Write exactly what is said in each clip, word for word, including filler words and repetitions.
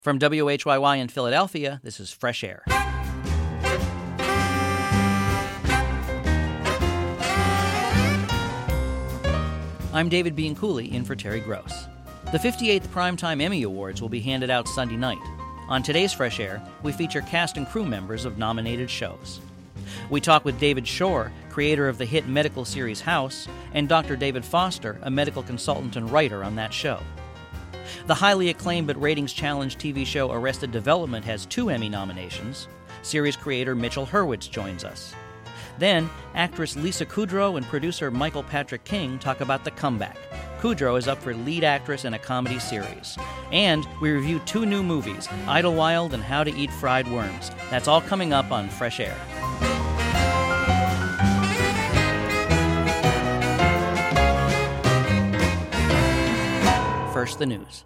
From W H Y Y in Philadelphia, this is Fresh Air. I'm David Bianculli, in for Terry Gross. The fifty-eighth Primetime Emmy Awards will be handed out Sunday night. On today's Fresh Air, we feature cast and crew members of nominated shows. We talk with David Shore, creator of the hit medical series House, and Doctor David Foster, a medical consultant and writer on that show. The highly acclaimed but ratings-challenged T V show Arrested Development has two Emmy nominations. Series creator Mitchell Hurwitz joins us. Then, actress Lisa Kudrow and producer Michael Patrick King talk about The Comeback. Kudrow is up for lead actress in a comedy series. And we review two new movies, Idlewild and How to Eat Fried Worms. That's all coming up on Fresh Air. First, the news.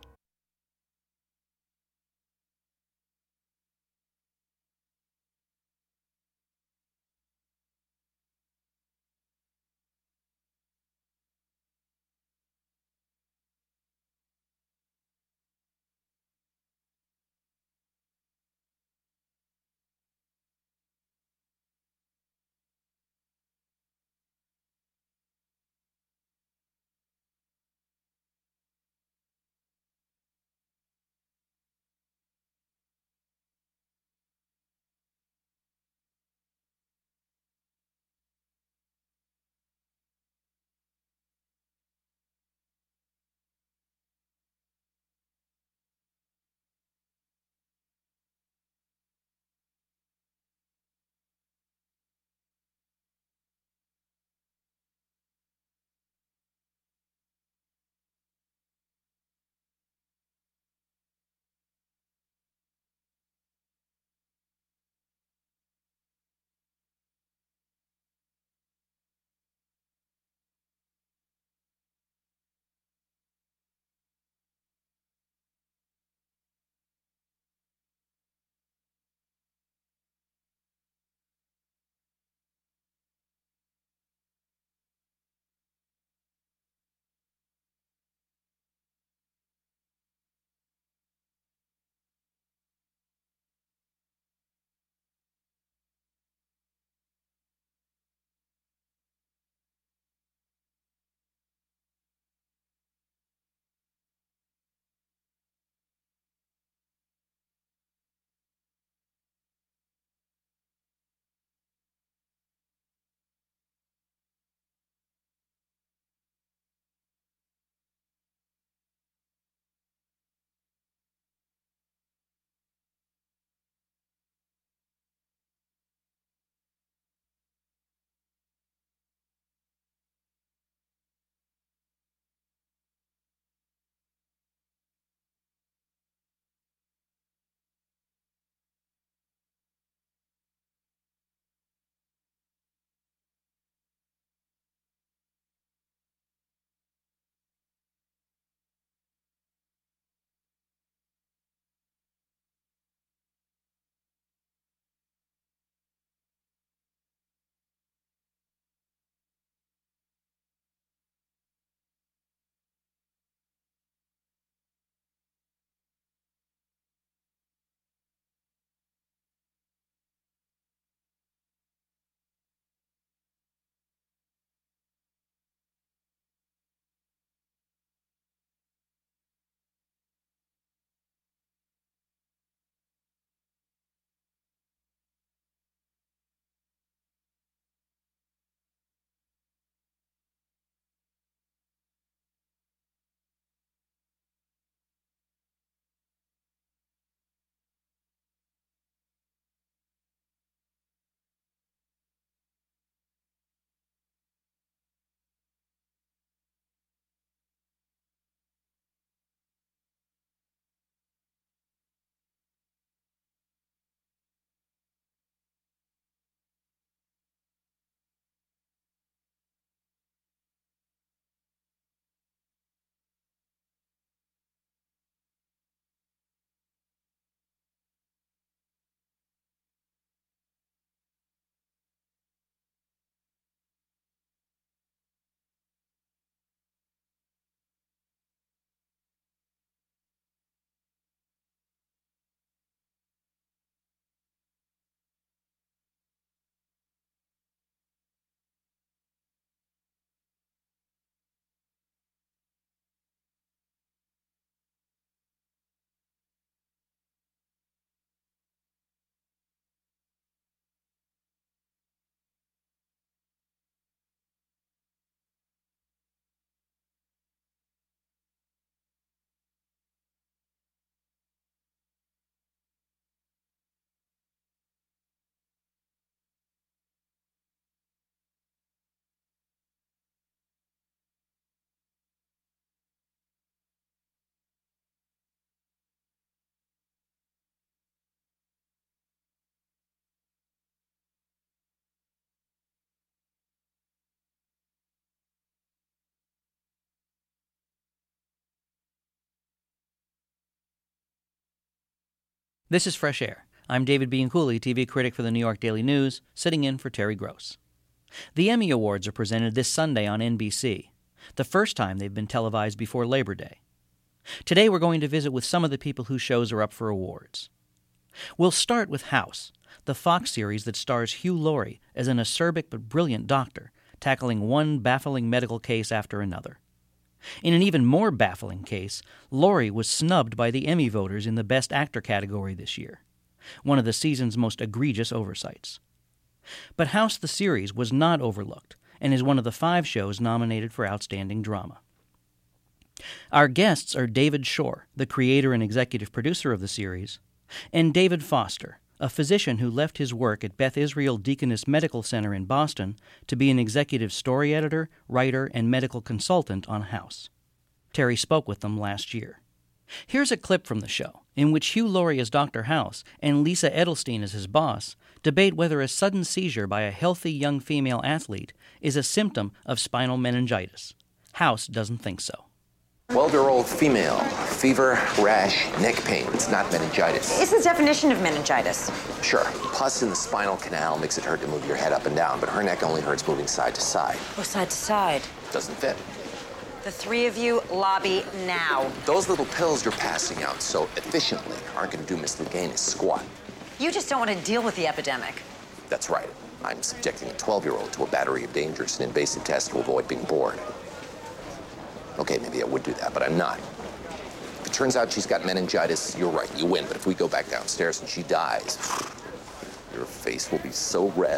This is Fresh Air. I'm David Bianculli, T V critic for the New York Daily News, sitting in for Terry Gross. The Emmy Awards are presented this Sunday on N B C, the first time they've been televised before Labor Day. Today we're going to visit with some of the people whose shows are up for awards. We'll start with House, the Fox series that stars Hugh Laurie as an acerbic but brilliant doctor, tackling one baffling medical case after another. In an even more baffling case, Laurie was snubbed by the Emmy voters in the Best Actor category this year, one of the season's most egregious oversights. But House the series was not overlooked and is one of the five shows nominated for Outstanding Drama. Our guests are David Shore, the creator and executive producer of the series, and David Foster, a physician who left his work at Beth Israel Deaconess Medical Center in Boston to be an executive story editor, writer, and medical consultant on House. Terry spoke with them last year. Here's a clip from the show in which Hugh Laurie as Doctor House and Lisa Edelstein as his boss debate whether a sudden seizure by a healthy young female athlete is a symptom of spinal meningitis. House doesn't think so. twelve-year-old female, fever, rash, neck pain. It's not meningitis. It's the definition of meningitis. Sure. Pus in the spinal canal makes it hurt to move your head up and down, but her neck only hurts moving side to side. Oh, side to side. Doesn't fit. The three of you lobby now. Those little pills you're passing out so efficiently aren't going to do Miss Luganis squat. You just don't want to deal with the epidemic. That's right. I'm subjecting a twelve-year-old to a battery of dangerous and invasive tests to avoid being bored. Okay, maybe I would do that, but I'm not. If it turns out she's got meningitis, you're right, you win. But if we go back downstairs and she dies, your face will be so red.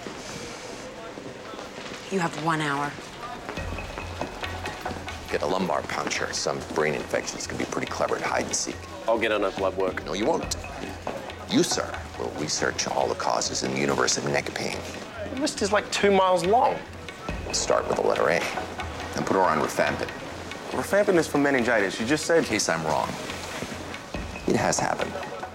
You have one hour. Get a lumbar puncture. Some brain infections can be pretty clever at hide and seek. I'll get on a blood work. No, you won't. You, sir, will research all the causes in the universe of neck pain. The list is like two miles long. We'll start with the letter A and put her on rifampin. Rifampin is for meningitis. You just said... In case I'm wrong. It has happened.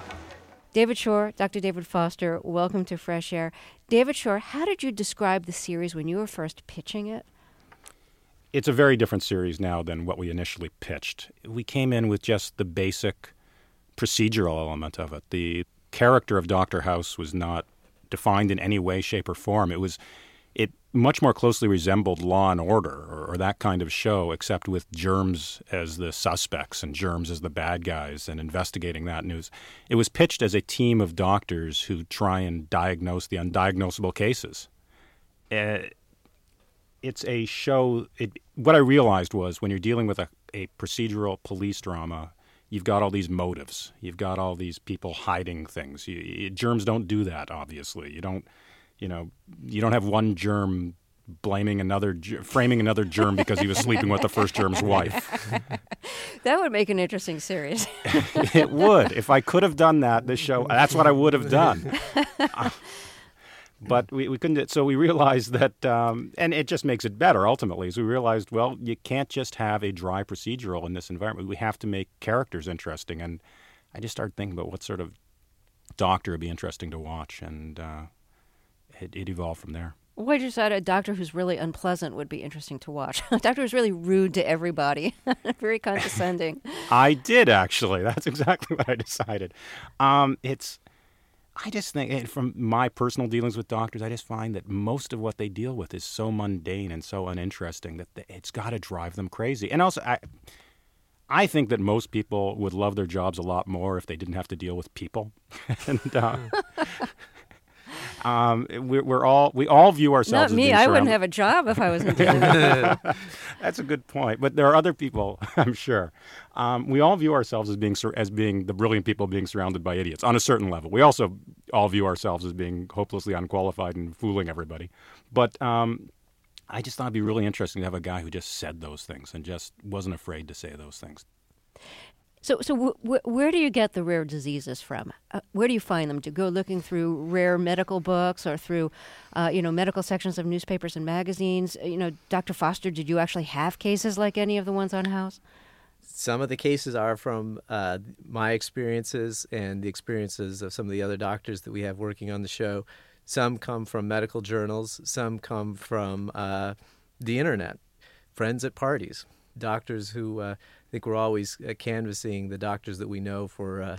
David Shore, Doctor David Foster, welcome to Fresh Air. David Shore, how did you describe the series when you were first pitching it? It's a very different series now than what we initially pitched. We came in with just the basic procedural element of it. The character of Doctor House was not defined in any way, shape, or form. It was, it much more closely resembled Law and Order or, or that kind of show, except with germs as the suspects and germs as the bad guys and investigating that news. It was pitched as a team of doctors who try and diagnose the undiagnosable cases. Uh, it's a show, it, what I realized was when you're dealing with a, a procedural police drama, you've got all these motives. You've got all these people hiding things. You, you, germs don't do that, obviously. You don't, you know, you don't have one germ blaming another, framing another germ because he was sleeping with the first germ's wife. That would make an interesting series. It would. If I could have done that, this show, that's what I would have done. Uh, but we, we couldn't. So we realized that, um, and it just makes it better ultimately, is we realized, well, you can't just have a dry procedural in this environment. We have to make characters interesting. And I just started thinking about what sort of doctor would be interesting to watch, and uh, it, it evolved from there. Why did you decide a doctor who's really unpleasant would be interesting to watch? A doctor who's really rude to everybody, very condescending. I did, actually. That's exactly what I decided. Um, it's, I just think, from my personal dealings with doctors, I just find that most of what they deal with is so mundane and so uninteresting that it's got to drive them crazy. And also, I, I think that most people would love their jobs a lot more if they didn't have to deal with people. and uh, um, we're, we're all we all view ourselves. Not as me. being I surrounded- wouldn't have a job if I wasn't doing that. That's a good point. But there are other people, I'm sure. Um, we all view ourselves as being sur- as being the brilliant people being surrounded by idiots on a certain level. We also all view ourselves as being hopelessly unqualified and fooling everybody. But um, I just thought it'd be really interesting to have a guy who just said those things and just wasn't afraid to say those things. So, so w- w- where do you get the rare diseases from? Uh, where do you find them? Do you go looking through rare medical books or through, uh, you know, medical sections of newspapers and magazines? You know, Doctor Foster, did you actually have cases like any of the ones on House? Some of the cases are from uh, my experiences and the experiences of some of the other doctors that we have working on the show. Some come from medical journals. Some come from uh, the internet, friends at parties, doctors who uh, I think we're always uh, canvassing the doctors that we know for uh,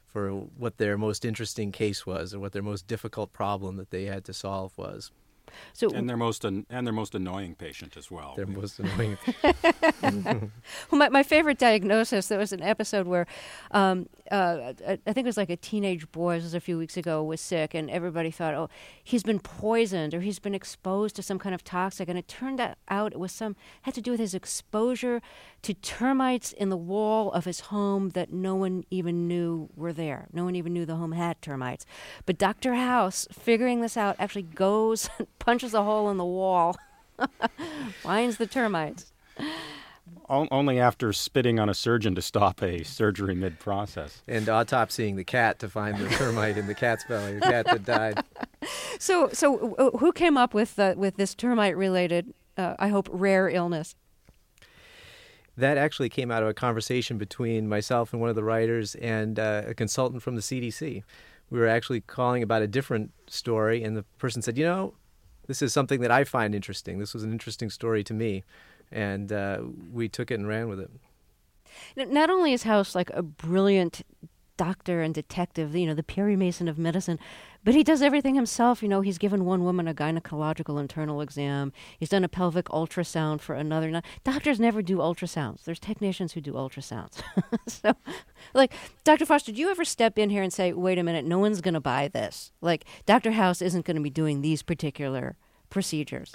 for what their most interesting case was or what their most difficult problem that they had to solve was. So, And their most an- and their most annoying patient as well. Their most annoying. well, my, my favorite diagnosis, there was an episode where um, uh, I I think it was like a teenage boy, this was a few weeks ago, was sick, and everybody thought, oh, he's been poisoned or he's been exposed to some kind of toxic. And it turned out it was some, had to do with his exposure to termites in the wall of his home that no one even knew were there. No one even knew the home had termites. But Doctor House, figuring this out, actually goes and punches a hole in the wall, finds the termites. O- only after spitting on a surgeon to stop a surgery mid-process. And autopsying the cat to find the termite in the cat's belly, the cat that died. So, so uh, who came up with uh, with this termite-related, uh, I hope, rare illness? That actually came out of a conversation between myself and one of the writers and uh, a consultant from the C D C. We were actually calling about a different story, and the person said, you know, this is something that I find interesting. This was an interesting story to me. And uh, we took it and ran with it. Not only is House like a brilliant doctor and detective, you know, the Perry Mason of medicine, but he does everything himself. You know, he's given one woman a gynecological internal exam. He's done a pelvic ultrasound for another. Now, doctors never do ultrasounds. There's technicians who do ultrasounds. So, like, Doctor Foster, do you ever step in here and say, wait a minute, no one's going to buy this? Like, Doctor House isn't going to be doing these particular procedures.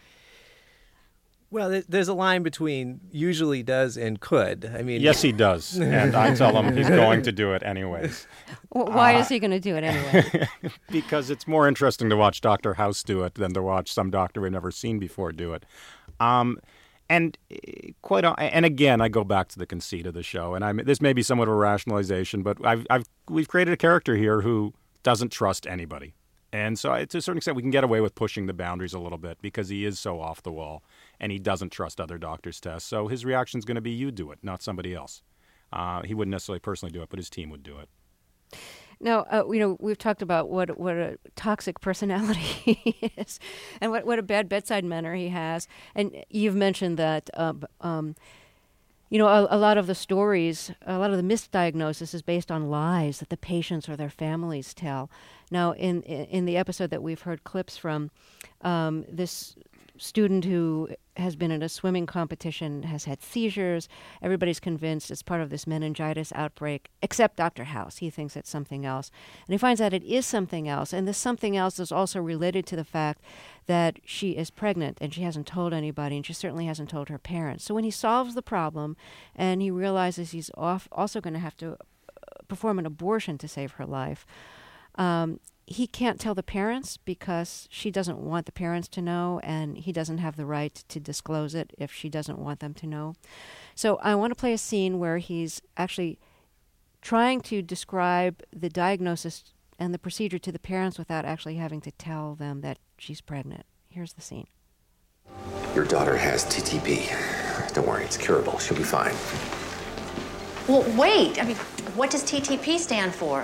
Well, there's a line between usually does and could. I mean, Yes, he does. And I tell him he's going to do it anyways. Why uh, is he going to do it anyway? Because it's more interesting to watch Doctor House do it than to watch some doctor we've never seen before do it. Um, and quite, and again, I go back to the conceit of the show. And I this may be somewhat of a rationalization, but I've, I've we've created a character here who doesn't trust anybody. And so to a certain extent, we can get away with pushing the boundaries a little bit because he is so off the wall and he doesn't trust other doctors' tests. So his reaction is going to be you do it, not somebody else. Uh, he wouldn't necessarily personally do it, but his team would do it. Now, uh, you know, we've talked about what what a toxic personality he is and what, what a bad bedside manner he has. And you've mentioned that, uh, um, you know, a, a lot of the stories, a lot of the misdiagnosis is based on lies that the patients or their families tell. Now, in in the episode that we've heard clips from, um, this student who has been in a swimming competition has had seizures. Everybody's convinced it's part of this meningitis outbreak, except Doctor House. He thinks it's something else. And he finds out it is something else. And this something else is also related to the fact that she is pregnant and she hasn't told anybody, and she certainly hasn't told her parents. So when he solves the problem and he realizes he's off, also going to have to perform an abortion to save her life, um, he can't tell the parents because she doesn't want the parents to know, and he doesn't have the right to disclose it if she doesn't want them to know. So I want to play a scene where he's actually trying to describe the diagnosis and the procedure to the parents without actually having to tell them that she's pregnant. Here's the scene. Your daughter has T T P. Don't worry, it's curable. She'll be fine. Well, wait. I mean, what does T T P stand for?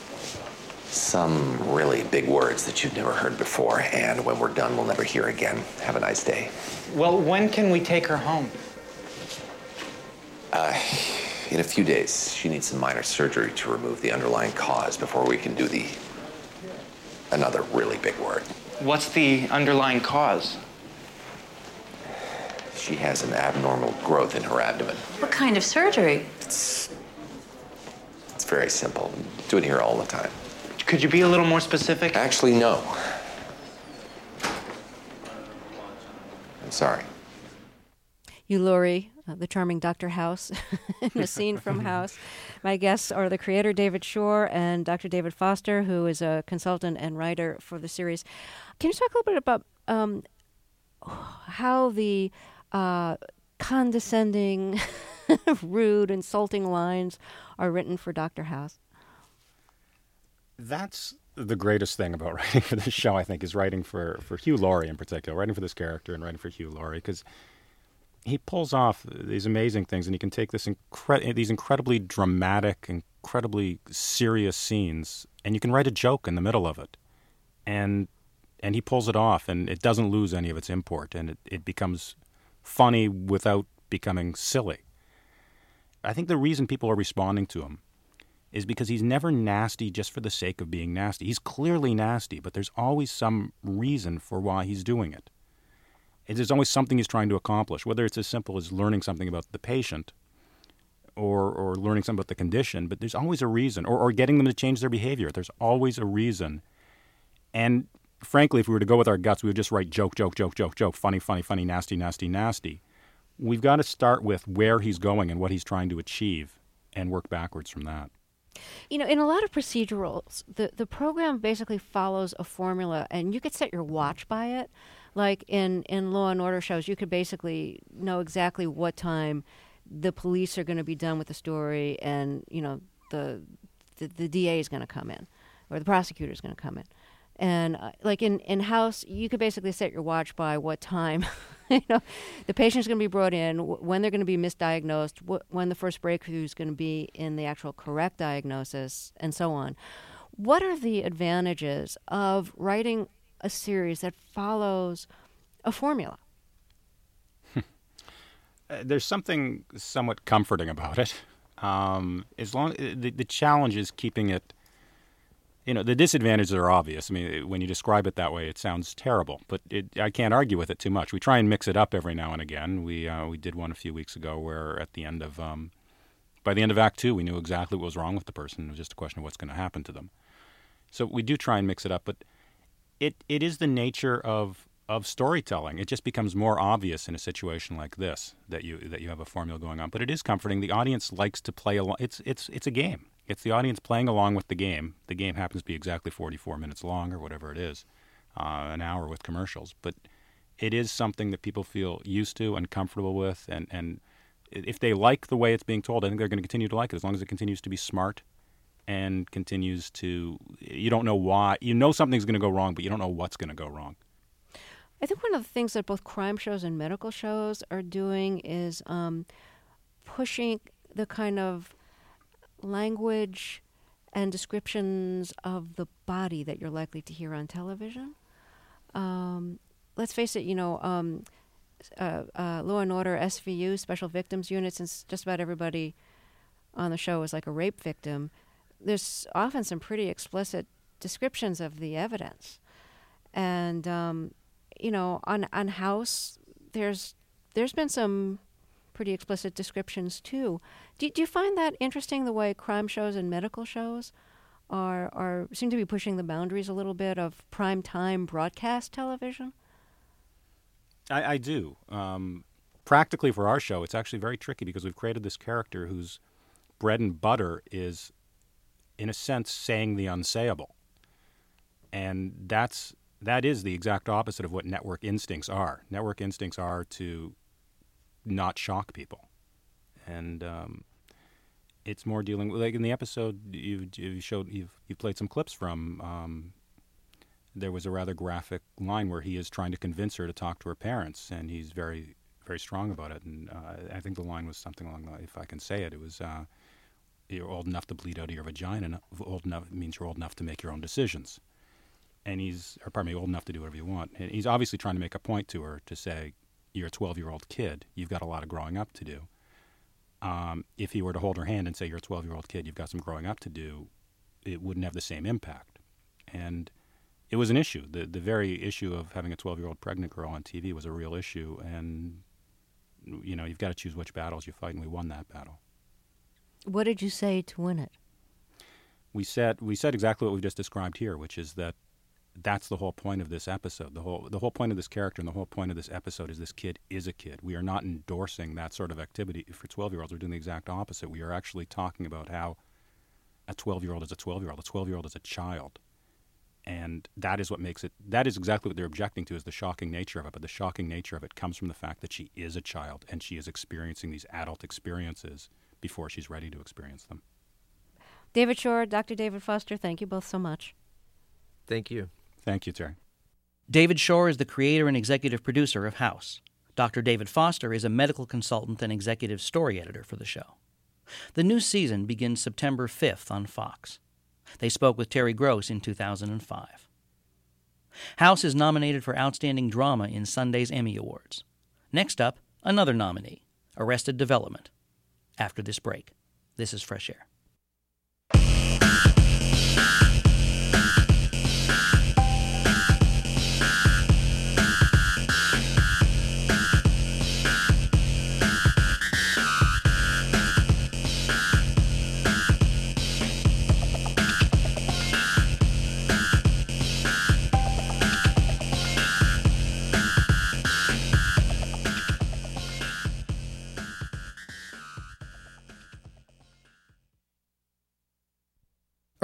Some really big words that you've never heard before, and when we're done, we'll never hear again. Have a nice day. Well, when can we take her home? Uh, in a few days. She needs some minor surgery to remove the underlying cause before we can do the... another really big word. What's the underlying cause? She has an abnormal growth in her abdomen. What kind of surgery? It's... it's very simple. Do it here all the time. Could you be a little more specific? Actually, no. I'm sorry. Hugh Laurie, uh, the charming Doctor House, in a scene from House. My guests are the creator, David Shore, and Doctor David Foster, who is a consultant and writer for the series. Can you talk a little bit about um, how the uh, condescending, rude, insulting lines are written for Doctor House? That's the greatest thing about writing for this show, I think, is writing for, for Hugh Laurie in particular, writing for this character and writing for Hugh Laurie, because he pulls off these amazing things, and he can take this incre- these incredibly dramatic, incredibly serious scenes, and you can write a joke in the middle of it. And and he pulls it off, and it doesn't lose any of its import, and it, it becomes funny without becoming silly. I think the reason people are responding to him is because he's never nasty just for the sake of being nasty. He's clearly nasty, but there's always some reason for why he's doing it. There's always something he's trying to accomplish, whether it's as simple as learning something about the patient or or learning something about the condition, but there's always a reason, or, or getting them to change their behavior. There's always a reason. And frankly, if we were to go with our guts, we would just write joke, joke, joke, joke, joke, funny, funny, funny, nasty, nasty, nasty. We've got to start with where he's going and what he's trying to achieve and work backwards from that. You know, in a lot of procedurals, the, the program basically follows a formula, and you could set your watch by it. Like in, in Law and Order shows, you could basically know exactly what time the police are going to be done with the story, and, you know, the the, the D A is going to come in, or the prosecutor is going to come in. And uh, like in, in House, you could basically set your watch by what time, you know, the patient's going to be brought in, w- when they're going to be misdiagnosed, wh- when the first breakthrough is going to be in the actual correct diagnosis, and so on. What are the advantages of writing a series that follows a formula? uh, there's something somewhat comforting about it. Um, as long the, the challenge is keeping it. You know, the disadvantages are obvious. I mean, when you describe it that way, it sounds terrible. But it, I can't argue with it too much. We try and mix it up every now and again. We uh, we did one a few weeks ago where at the end of, um, by the end of Act Two, we knew exactly what was wrong with the person. It was just a question of what's going to happen to them. So we do try and mix it up. But it it is the nature of of storytelling. It just becomes more obvious in a situation like this that you that you have a formula going on. But it is comforting. The audience likes to play along. It's it's it's a game. It's the audience playing along with the game. The game happens to be exactly forty-four minutes long or whatever it is, uh, an hour with commercials. But it is something that people feel used to and comfortable with. And, and if they like the way it's being told, I think they're going to continue to like it as long as it continues to be smart and continues to – you don't know why. You know something's going to go wrong, but you don't know what's going to go wrong. I think one of the things that both crime shows and medical shows are doing is um, pushing the kind of – language and descriptions of the body that you're likely to hear on television. Um, let's face it, you know, um, uh, uh, Law and Order, S V U, Special Victims Unit, since just about everybody on the show is like a rape victim, there's often some pretty explicit descriptions of the evidence. And, um, you know, on, on House, there's there's been some pretty explicit descriptions too. Do, do you find that interesting, the way crime shows and medical shows are are seem to be pushing the boundaries a little bit of prime time broadcast television? I, I do. Um, practically for our show, it's actually very tricky because we've created this character whose bread and butter is, in a sense, saying the unsayable. And that's that is the exact opposite of what network instincts are. Network instincts are to not shock people, and um, it's more dealing with, like in the episode you you showed you've you played some clips from. Um, there was a rather graphic line where he is trying to convince her to talk to her parents, and he's very very strong about it. And uh, I think the line was something along the, if I can say it, it was uh, "You're old enough to bleed out of your vagina. Old enough means you're old enough to make your own decisions." And he's, or pardon me, old enough to do whatever you want. And he's obviously trying to make a point to her to say, you're a twelve-year-old kid. You've got a lot of growing up to do. Um, if he were to hold her hand and say, you're a twelve-year-old kid, you've got some growing up to do, it wouldn't have the same impact. And it was an issue. The the very issue of having a twelve-year-old pregnant girl on T V was a real issue. And, you know, you've got to choose which battles you fight, and we won that battle. What did you say to win it? We said we said exactly what we just described here, which is that that's the whole point of this episode. The whole the whole point of this character and the whole point of this episode is this kid is a kid. We are not endorsing that sort of activity for twelve-year-olds. We're doing the exact opposite. We are actually talking about how a twelve-year-old is a twelve-year-old. A twelve-year-old is a child. And that is what makes it, that is exactly what they're objecting to, is the shocking nature of it. But the shocking nature of it comes from the fact that she is a child and she is experiencing these adult experiences before she's ready to experience them. David Shore, Doctor David Foster, thank you both so much. Thank you. Thank you, Terry. David Shore is the creator and executive producer of House. Doctor David Foster is a medical consultant and executive story editor for the show. The new season begins September fifth on Fox. They spoke with Terry Gross in two thousand five. House is nominated for Outstanding Drama in Sunday's Emmy Awards. Next up, another nominee, Arrested Development. After this break, this is Fresh Air.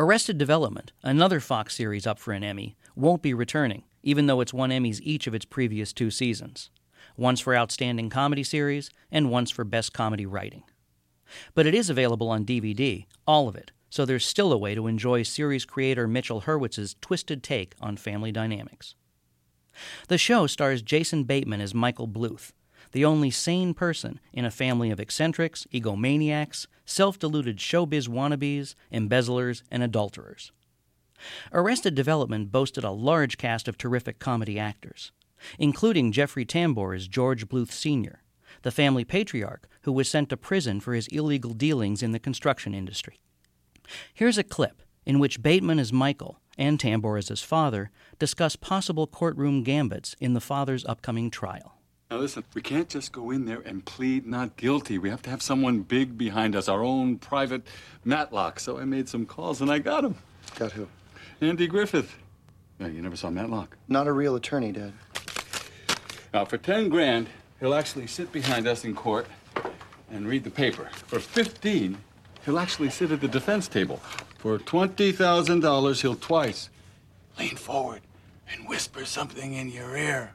Arrested Development, another Fox series up for an Emmy, won't be returning, even though it's won Emmys each of its previous two seasons. Once for Outstanding Comedy Series, and once for Best Comedy Writing. But it is available on D V D, all of it, so there's still a way to enjoy series creator Mitchell Hurwitz's twisted take on family dynamics. The show stars Jason Bateman as Michael Bluth, the only sane person in a family of eccentrics, egomaniacs, self-deluded showbiz wannabes, embezzlers, and adulterers. Arrested Development boasted a large cast of terrific comedy actors, including Jeffrey Tambor as George Bluth Senior, the family patriarch who was sent to prison for his illegal dealings in the construction industry. Here's a clip in which Bateman as Michael and Tambor as his father discuss possible courtroom gambits in the father's upcoming trial. Now listen, we can't just go in there and plead not guilty. We have to have someone big behind us, our own private Matlock. So I made some calls and I got him. Got who? Andy Griffith. Yeah, you never saw Matlock? Not a real attorney, Dad. Now, for ten grand, he'll actually sit behind us in court and read the paper. For fifteen, he'll actually sit at the defense table. For twenty thousand dollars, he'll twice lean forward and whisper something in your ear.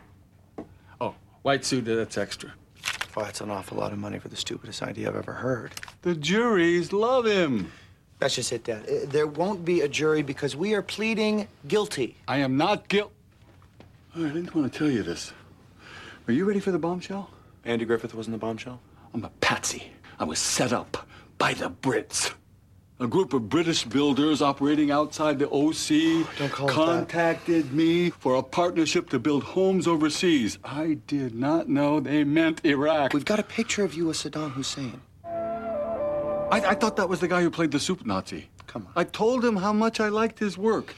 Oh, white suit, that's extra. Well, that's an awful lot of money for the stupidest idea I've ever heard. The juries love him. That's just it, Dad. Uh, There won't be a jury because we are pleading guilty. I am not guilty. Oh, I didn't want to tell you this. Are you ready for the bombshell? Andy Griffith wasn't the bombshell? I'm a patsy. I was set up by the Brits. A group of British builders operating outside the O C Don't call it contacted me for a partnership to build homes overseas. I did not know they meant Iraq. We've got a picture of you with Saddam Hussein. I, I thought that was the guy who played the soup Nazi. Come on. I told him how much I liked his work.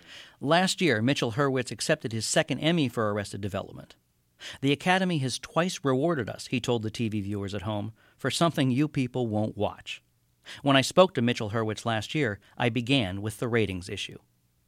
Last year, Mitchell Hurwitz accepted his second Emmy for Arrested Development. The Academy has twice rewarded us, he told the T V viewers at home, for something you people won't watch. When I spoke to Mitchell Hurwitz last year, I began with the ratings issue.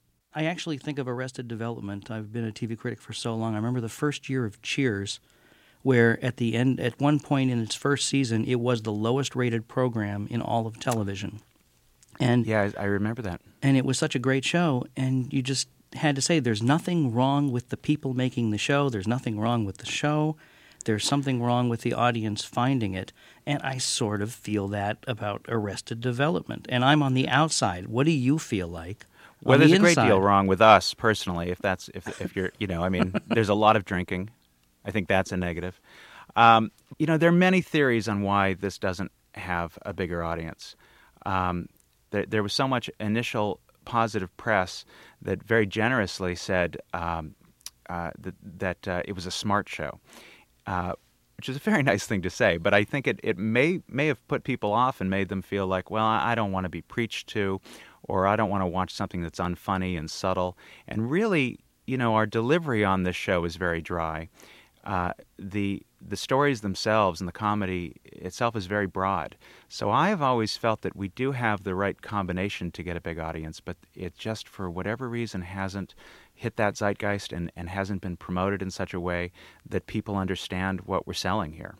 I actually think of Arrested Development. I've been a T V critic for so long. I remember the first year of Cheers, where at the end, at one point in its first season, it was the lowest rated program in all of television. And yeah, I, I remember that. And it was such a great show, and you just had to say there's nothing wrong with the people making the show. There's nothing wrong with the show. There's something wrong with the audience finding it. And I sort of feel that about Arrested Development. And I'm on the outside. What do you feel like? Well, on there's the a great inside? deal wrong with us personally. If that's if if you're you know I mean there's a lot of drinking. I think that's a negative. Um, you know there are many theories on why this doesn't have a bigger audience. Um, there, there was so much initial positive press that very generously said um, uh, that, that uh, it was a smart show, uh, which is a very nice thing to say. But I think it, it may may have put people off and made them feel like, well, I don't want to be preached to, or I don't want to watch something that's unfunny and subtle. And really, you know, our delivery on this show is very dry. Uh, the the stories themselves and the comedy itself is very broad. So I have always felt that we do have the right combination to get a big audience, but it just, for whatever reason, hasn't hit that zeitgeist and, and hasn't been promoted in such a way that people understand what we're selling here.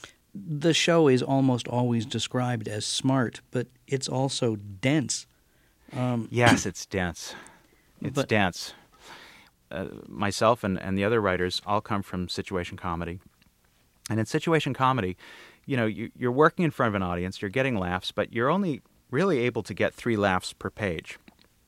The show is almost always described as smart, but it's also dense. Um, yes, it's dense. It's but, dense. Uh, myself and, and the other writers all come from situation comedy. And in situation comedy, you know, you, you're working in front of an audience, you're getting laughs, but you're only really able to get three laughs per page.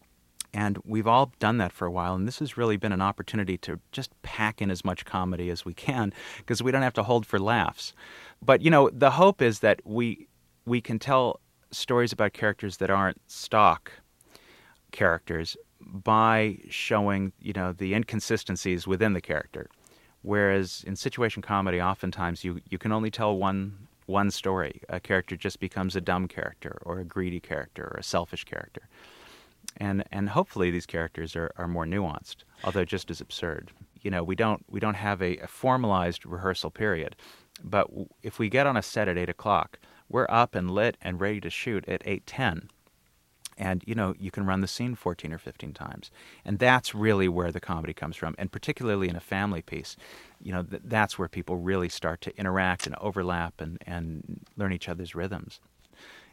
And we've all done that for a while, and this has really been an opportunity to just pack in as much comedy as we can because we don't have to hold for laughs. But, you know, the hope is that we we can tell stories about characters that aren't stock characters by showing, you know, the inconsistencies within the character. Whereas in situation comedy, oftentimes you, you can only tell one one story. A character just becomes a dumb character or a greedy character or a selfish character. And and hopefully these characters are, are more nuanced, although just as absurd. You know, we don't we don't have a, a formalized rehearsal period, but w- if we get on a set at eight o'clock, we're up and lit and ready to shoot at eight ten. And, you know, you can run the scene fourteen or fifteen times. And that's really where the comedy comes from. And particularly in a family piece, you know, th- that's where people really start to interact and overlap and, and learn each other's rhythms.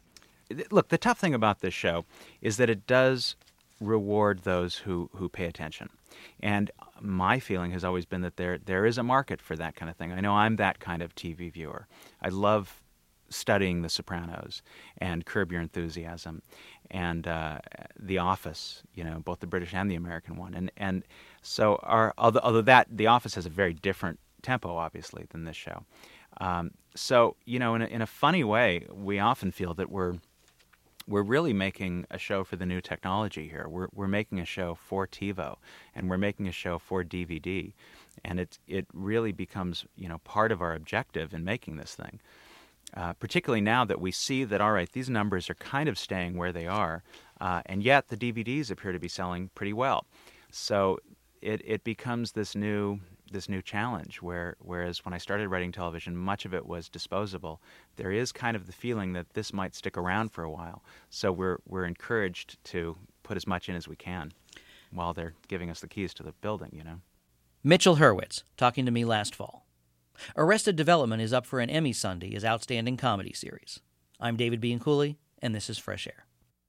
Look, the tough thing about this show is that it does reward those who, who pay attention. And my feeling has always been that there there is a market for that kind of thing. I know I'm that kind of T V viewer. I love studying The Sopranos and Curb Your Enthusiasm and uh, The Office, you know, both the British and the American one. And and so, our although, although that The Office has a very different tempo, obviously, than this show. Um, so, you know, in a, in a funny way, we often feel that we're we're really making a show for the new technology here. We're we're making a show for TiVo, and we're making a show for D V D, and it it really becomes, you know, part of our objective in making this thing. Uh, particularly now that we see that, all right, these numbers are kind of staying where they are, uh, and yet the D V Ds appear to be selling pretty well. So it it becomes this new this new challenge where, whereas when I started writing television, much of it was disposable. There is kind of the feeling that this might stick around for a while. So we're we're encouraged to put as much in as we can while they're giving us the keys to the building, you know. Mitchell Hurwitz, talking to me last fall. Arrested Development is up for an Emmy Sunday as Outstanding Comedy Series. I'm David Bianculli, and this is Fresh Air.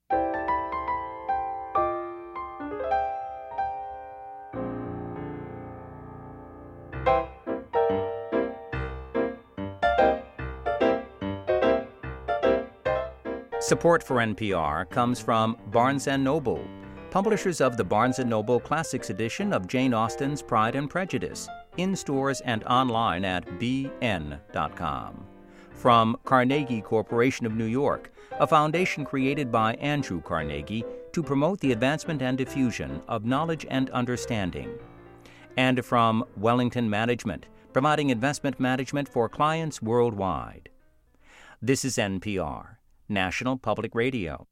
Support for N P R comes from Barnes and Noble, publishers of the Barnes and Noble Classics edition of Jane Austen's Pride and Prejudice, in stores and online at b n dot com. From Carnegie Corporation of New York, a foundation created by Andrew Carnegie to promote the advancement and diffusion of knowledge and understanding. And from Wellington Management, providing investment management for clients worldwide. This is N P R. National Public Radio.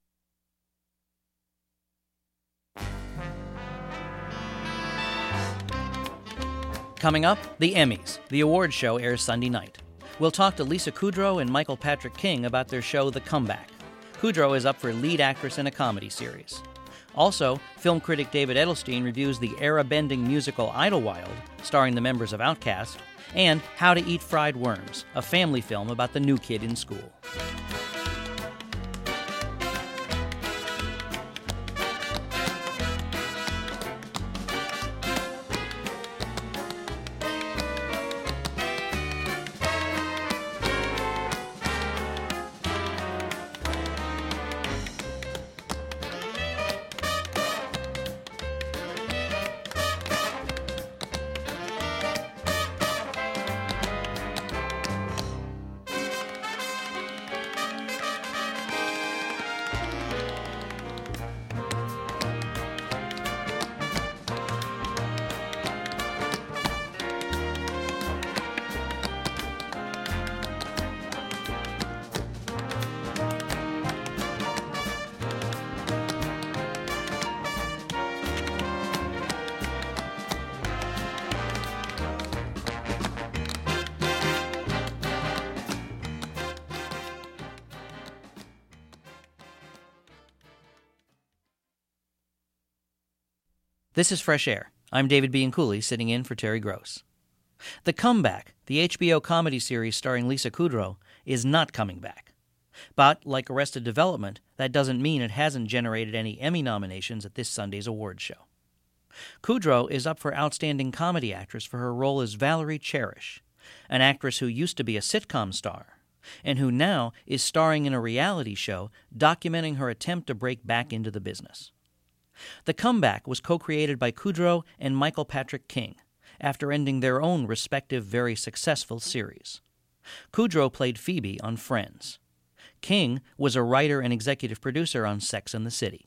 Coming up, the Emmys. The awards show airs Sunday night. We'll talk to Lisa Kudrow and Michael Patrick King about their show The Comeback. Kudrow is up for lead actress in a comedy series. Also, film critic David Edelstein reviews the era-bending musical Idlewild, starring the members of Outkast, and How to Eat Fried Worms, a family film about the new kid in school. This is Fresh Air. I'm David Bianculli, sitting in for Terry Gross. The Comeback, the H B O comedy series starring Lisa Kudrow, is not coming back. But, like Arrested Development, that doesn't mean it hasn't generated any Emmy nominations at this Sunday's awards show. Kudrow is up for Outstanding Comedy Actress for her role as Valerie Cherish, an actress who used to be a sitcom star, and who now is starring in a reality show documenting her attempt to break back into the business. The Comeback was co-created by Kudrow and Michael Patrick King, after ending their own respective very successful series. Kudrow played Phoebe on Friends. King was a writer and executive producer on Sex and the City.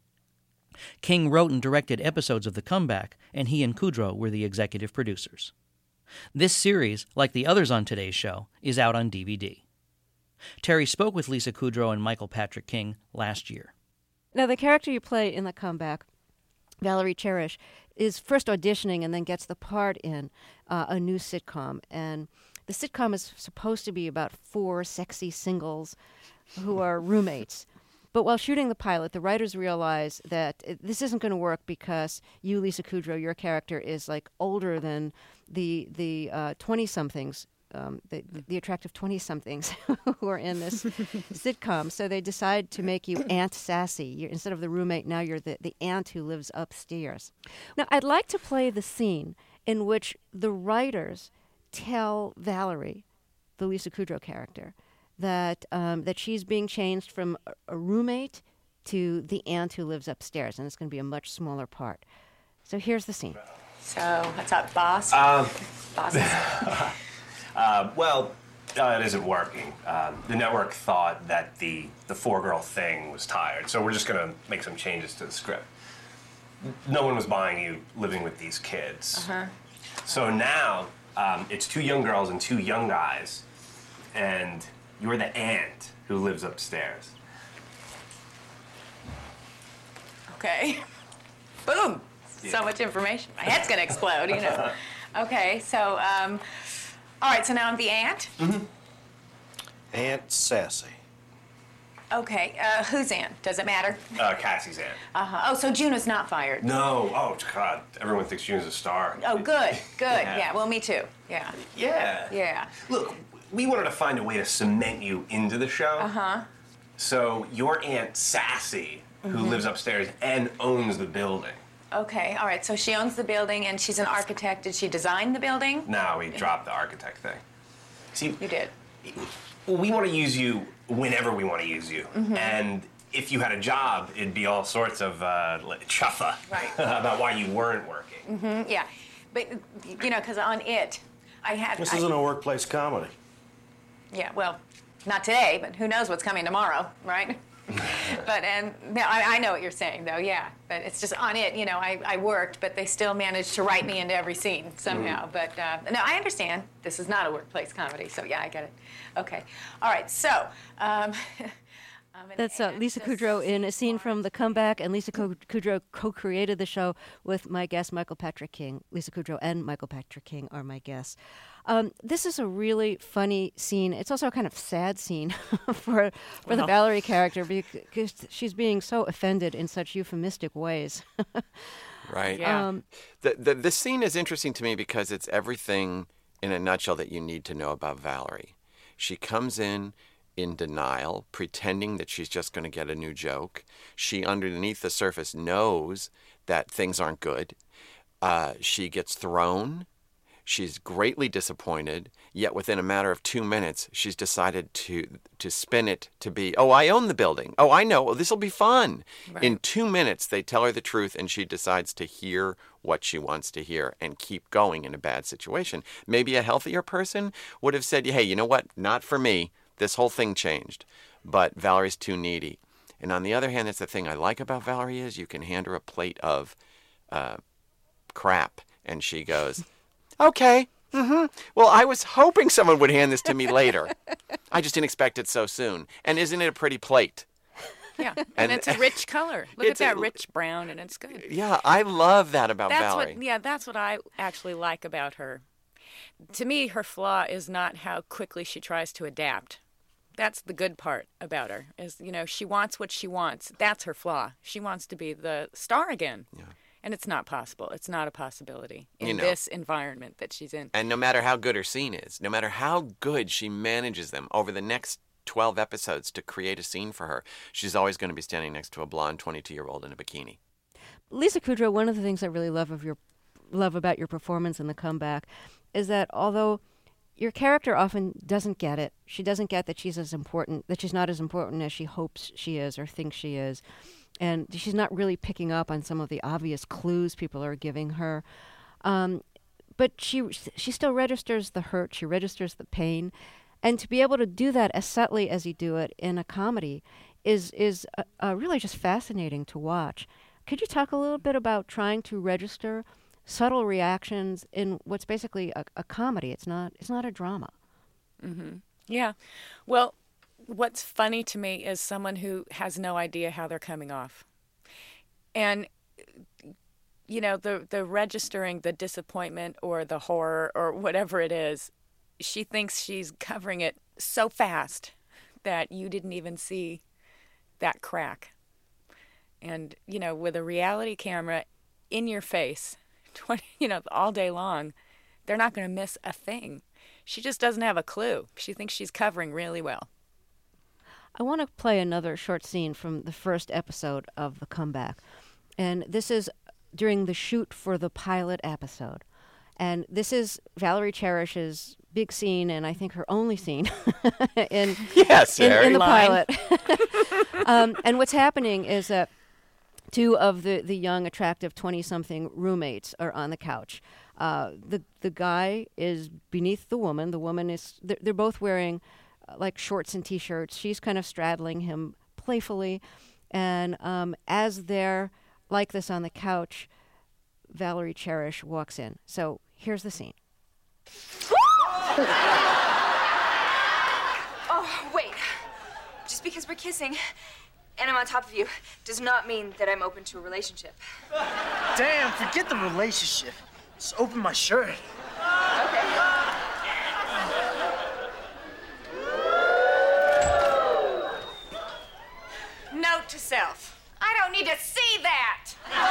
King wrote and directed episodes of The Comeback, and he and Kudrow were the executive producers. This series, like the others on today's show, is out on D V D. Terry spoke with Lisa Kudrow and Michael Patrick King last year. Now, the character you play in The Comeback, Valerie Cherish, is first auditioning and then gets the part in uh, a new sitcom. And the sitcom is supposed to be about four sexy singles who are roommates. But while shooting the pilot, the writers realize that it, this isn't going to work because you, Lisa Kudrow, your character is like older than the the uh, twenty-somethings um, the, the attractive twenty-somethings who are in this sitcom. So they decide to make you Aunt Sassy. You're, instead of the roommate, now you're the, the aunt who lives upstairs. Now, I'd like to play the scene in which the writers tell Valerie, the Lisa Kudrow character, that um, that she's being changed from a, a roommate to the aunt who lives upstairs, and it's going to be a much smaller part. So here's the scene. So, what's up, boss? Um, Bosses? uh, well, uh, it isn't working. Um, the network thought that the, the four-girl thing was tired, so we're just going to make some changes to the script. No one was buying you living with these kids. Uh-huh. So now, um, it's two young girls and two young guys, and you're the aunt who lives upstairs. Okay. Boom! Yeah. So much information. My head's gonna explode, you know. Okay, so, um, all right, so now I'm the aunt? Mm-hmm. Aunt Sassy. Okay, uh, whose aunt? Does it matter? Uh, Cassie's aunt. Uh-huh. Oh, so Juno's not fired? No. Oh, God. Everyone thinks June's a star. Oh, good, good. Yeah. Yeah, well, me too. Yeah. Yeah. Yeah. Look, we wanted to find a way to cement you into the show. Uh-huh. So your Aunt Sassy, who Mhm. lives upstairs and owns the building. Okay, all right, so she owns the building and she's an architect. Did she design the building? No, we dropped the architect thing. See, You did. well, we want to use you whenever we want to use you. Mhm. And if you had a job, it'd be all sorts of uh, like, chuffa Right. about why you weren't working. Mm-hmm, yeah. But, you know, because on it, I had... This I- isn't a workplace comedy. Yeah, well, not today, but who knows what's coming tomorrow, right? But, and, no, I, I know what you're saying, though, yeah. But it's just on it, you know, I, I worked, but they still managed to write me into every scene somehow. Mm. But, uh, no, I understand. This is not a workplace comedy, so yeah, I get it. Okay. All right, so, um... That's uh, Lisa Kudrow in a scene from The Comeback, and Lisa Kudrow co-created the show with my guest, Michael Patrick King. Lisa Kudrow and Michael Patrick King are my guests. Um, this is a really funny scene. It's also a kind of sad scene for for the Well. Valerie character because she's being so offended in such euphemistic ways. Right. Yeah. Um, the, the the scene is interesting to me because it's everything in a nutshell that you need to know about Valerie. She comes in in denial, pretending that she's just going to get a new joke. She, underneath the surface, knows that things aren't good. Uh, she gets thrown. She's greatly disappointed, yet within a matter of two minutes, she's decided to to spin it to be, oh, I own the building. Oh, I know. Well, this will be fun. Right. In two minutes, they tell her the truth, and she decides to hear what she wants to hear and keep going in a bad situation. Maybe a healthier person would have said, hey, you know what? Not for me. This whole thing changed. But Valerie's too needy. And on the other hand, that's the thing I like about Valerie is you can hand her a plate of uh, crap, and she goes, okay. Mm-hmm. Well, I was hoping someone would hand this to me later. I just didn't expect it so soon. And isn't it a pretty plate? Yeah, and, And- it's a rich color. Look at It's a- that rich brown, and it's good. Yeah, I love that about that's Valerie. What, yeah, that's what I actually like about her. To me, her flaw is not how quickly she tries to adapt. That's the good part about her, is, you know, she wants what she wants. That's her flaw. She wants to be the star again. Yeah. And it's not possible. It's not a possibility in You know. this environment that she's in. And no matter how good her scene is, no matter how good she manages them over the next twelve episodes to create a scene for her, she's always going to be standing next to a blonde twenty-two-year-old in a bikini. Lisa Kudrow, one of the things I really love of your love about your performance in The Comeback is that although your character often doesn't get it, she doesn't get that she's as important, that she's not as important as she hopes she is or thinks she is, and she's not really picking up on some of the obvious clues people are giving her. Um, but she she still registers the hurt, she registers the pain, and to be able to do that as subtly as you do it in a comedy is is uh, uh, really just fascinating to watch. Could you talk a little bit about trying to register subtle reactions in what's basically a, a comedy? It's not it's not a drama. Mm-hmm. Yeah. Well, what's funny to me is someone who has no idea how they're coming off. And, you know, the, the registering the disappointment or the horror or whatever it is, she thinks she's covering it so fast that you didn't even see that crack. And, you know, with a reality camera in your face, twenty, you know, all day long, they're not going to miss a thing. she just doesn't have a clue. She thinks she's covering really well. I want to play another short scene from the first episode of The Comeback. And this is during the shoot for the pilot episode. And this is Valerie Cherish's big scene, and I think her only scene in, yes, in, in the Line. pilot. um, and what's happening is that two of the, the young, attractive twenty-something roommates are on the couch. Uh, the the guy is beneath the woman. The woman is, they're, they're both wearing uh, like shorts and T-shirts. She's kind of straddling him playfully. And um, as they're like this on the couch, Valerie Cherish walks in. So here's the scene. Oh, wait. Just because we're kissing and I'm on top of you does not mean that I'm open to a relationship. Damn, forget the relationship. Just open my shirt. Okay. Note to self. I don't need to see that.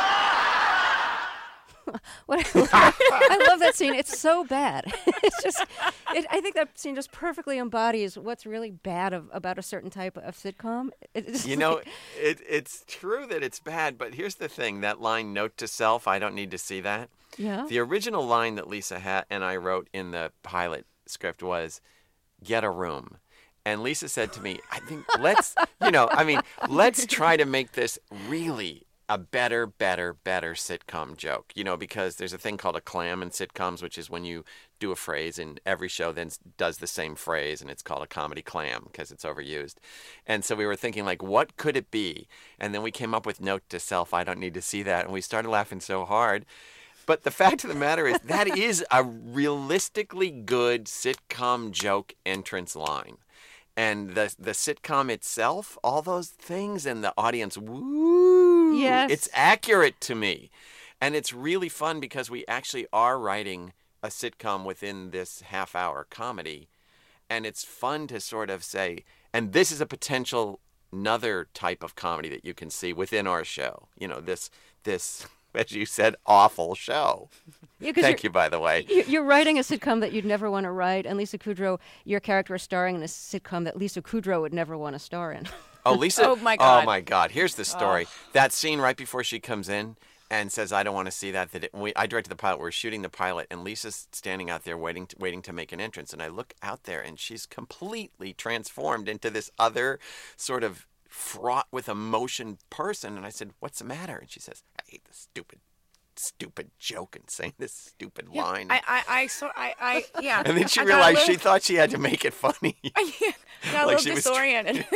What I, love, I love that scene. It's so bad. It's just, it, I think that scene just perfectly embodies what's really bad of, about a certain type of sitcom. It's You know, it, it's true that it's bad, but here's the thing. That line, note to self, I don't need to see that. Yeah. The original line that Lisa ha- and I wrote in the pilot script was, get a room. And Lisa said to me, I think let's, you know, I mean, let's try to make this really a better, better, better sitcom joke, you know, because there's a thing called a clam in sitcoms, which is when you do a phrase and every show then does the same phrase, and it's called a comedy clam because it's overused. And so we were thinking, like, what could it be? And then we came up with note to self, I don't need to see that. And we started laughing so hard. But the fact of the matter is that is a realistically good sitcom joke entrance line. And the the sitcom itself, all those things, and the audience, woo, yes. It's accurate to me. And it's really fun because we actually are writing a sitcom within this half-hour comedy. And it's fun to sort of say, and this is a potential another type of comedy that you can see within our show. You know, this, this as you said, awful show. Yeah, Thank you, by the way. You're writing a sitcom that you'd never want to write, and Lisa Kudrow, your character is starring in a sitcom that Lisa Kudrow would never want to star in. Oh, Lisa. Oh, my God. Oh, my God. Here's the story. Oh. That scene right before she comes in and says, I don't want to see that. that it, we, I directed the pilot. We're shooting the pilot, and Lisa's standing out there waiting to, waiting to make an entrance. And I look out there, and she's completely transformed into this other sort of fraught with emotion person. And I said, what's the matter? And she says, I hate this stupid stupid joke and saying this stupid Yeah, line. I, I, I, so, I, I, yeah. And then she I got a realized little- she thought she had to make it funny. yeah, got a Like little she was- disoriented.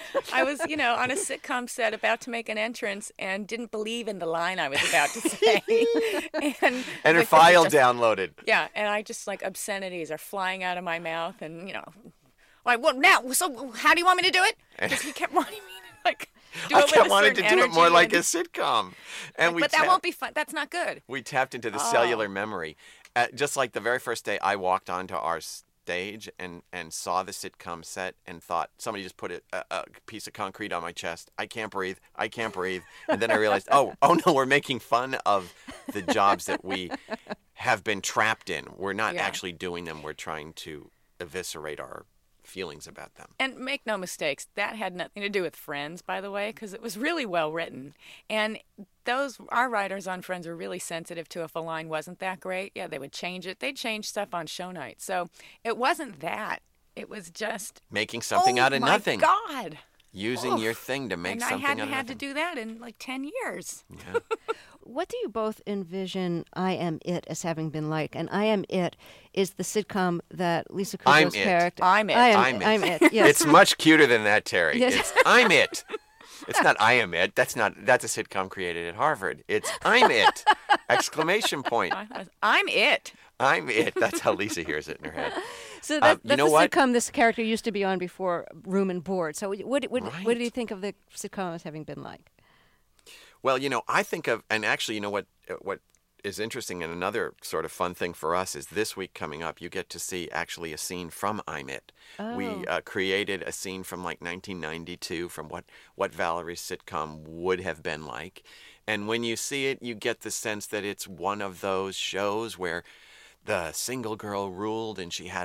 I was, you know, on a sitcom set about to make an entrance and didn't believe in the line I was about to say. and And her like, file just- downloaded. Yeah, and I just, like, obscenities are flying out of my mouth and, you know, like, well, now, so how do you want me to do it? Because he kept wanting me to, like, do I it with kept a wanting to certain do it more energy like a and- sitcom. And we But that tapped- won't be fun. That's not good. We tapped into the Oh. cellular memory. Uh, just like the very first day I walked onto our stage and, and saw the sitcom set and thought, somebody just put a, a, a piece of concrete on my chest. I can't breathe. I can't breathe. And then I realized, oh, oh no, we're making fun of the jobs that we have been trapped in. We're not Yeah. actually doing them. We're trying to eviscerate our feelings about them. And make no mistakes, that had nothing to do with Friends, by the way, because it was really well written. And those our writers on Friends were really sensitive to if a line wasn't that great. Yeah, they would change it. They'd change stuff on show night. So it wasn't that. It was just Making something oh out of my nothing. God. Using Oof. your thing to make and something I hadn't out of had nothing. to do that in like ten years. Yeah. What do you both envision I Am It as having been like? And I Am It is the sitcom that Lisa I'm Kudrow's it. character. I'm it. I am, I'm it. I'm it. Yes. It's much cuter than that, Terry. Yes. It's I'm it. It's not I am it. That's not that's a sitcom created at Harvard. It's I'm it. Exclamation point. I'm it. I'm it. That's how Lisa hears it in her head. So Um, that, you that's know the what? sitcom this character used to be on before Room and Board. So what, what, Right. what did you think of the sitcom as having been like? Well, you know, I think of, and actually, you know what, what is interesting and another sort of fun thing for us is this week coming up, you get to see actually a scene from I'm It. We Oh. uh, created a scene from like nineteen ninety-two from what, what Valerie's sitcom would have been like. And when you see it, you get the sense that it's one of those shows where the single girl ruled and she had a,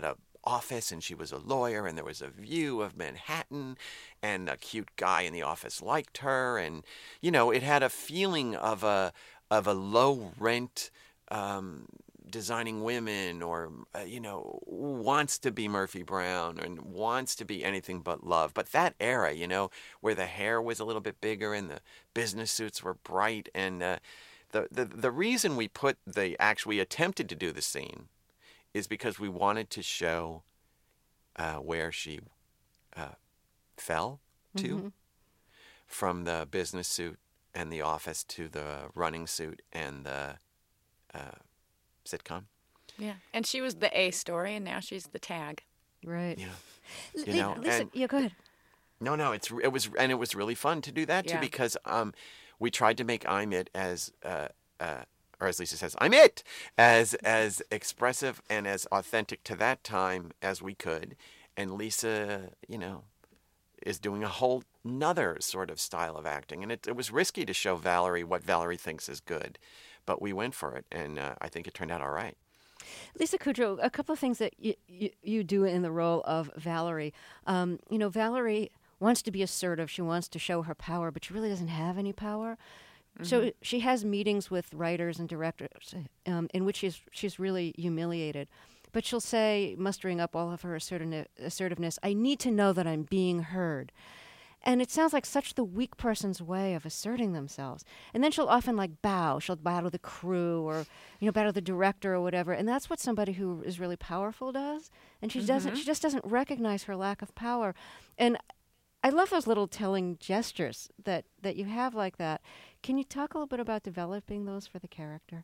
office, and she was a lawyer, and there was a view of Manhattan, and a cute guy in the office liked her, and you know, it had a feeling of a of a low rent. Um, designing women, or uh, you know, wants to be Murphy Brown and wants to be anything but love. But that era, you know, where the hair was a little bit bigger and the business suits were bright, and uh, the, the the reason we put the actually we attempted to do the scene is because we wanted to show uh, where she uh, fell to, Mm-hmm. from the business suit and the office to the running suit and the uh, sitcom. Yeah, and she was the A story, and now she's the tag. Right. Yeah. You know, Lisa, and- yeah, go ahead. No, no, it's it was and it was really fun to do that too, Yeah. because um, we tried to make I'm It as uh, uh, or as Lisa says, I'm It as as expressive and as authentic to that time as we could, and Lisa, you know, is doing a whole another sort of style of acting, and it it was risky to show Valerie what Valerie thinks is good, but we went for it, and uh, I think it turned out all right. Lisa Kudrow, a couple of things that you, you, you do in the role of Valerie. Um, you know, Valerie wants to be assertive. She wants to show her power, but she really doesn't have any power. So Mhm. she has meetings with writers and directors um, in which she's she's really humiliated. But she'll say, mustering up all of her assertiveness, assertiveness, I need to know that I'm being heard. And it sounds like such the weak person's way of asserting themselves. And then she'll often like bow. She'll bow to the crew, or you know, bow to the director or whatever. And that's what somebody who is really powerful does. And she doesn't. Mhm. She just doesn't recognize her lack of power. And I love those little telling gestures that that you have like that. Can you talk a little bit about developing those for the character?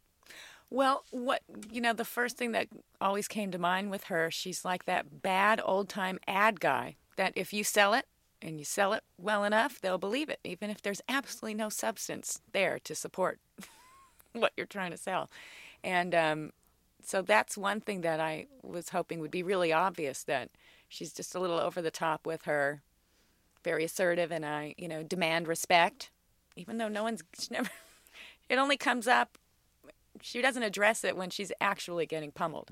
Well, what you know, the first thing that always came to mind with her, she's like that bad old time ad guy that if you sell it and you sell it well enough, they'll believe it, even if there's absolutely no substance there to support what you're trying to sell. And um, so that's one thing that I was hoping would be really obvious, that she's just a little over the top with her, very assertive, and I, you know, demand respect, even though no one's she never. It only comes up. She doesn't address it when she's actually getting pummeled.